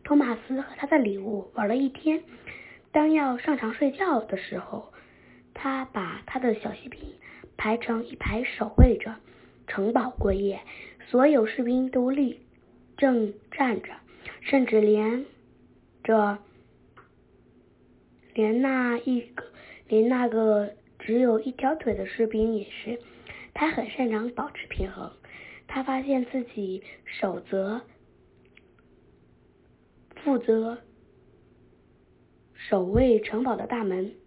托马斯和他的礼物玩了一天，当要上床睡觉的时候，他把他的小骑兵排成一排守卫着城堡过夜，所有士兵都立正站着，甚至连那个只有一条腿的士兵也是。他很擅长保持平衡。他发现自己负责守卫城堡的大门，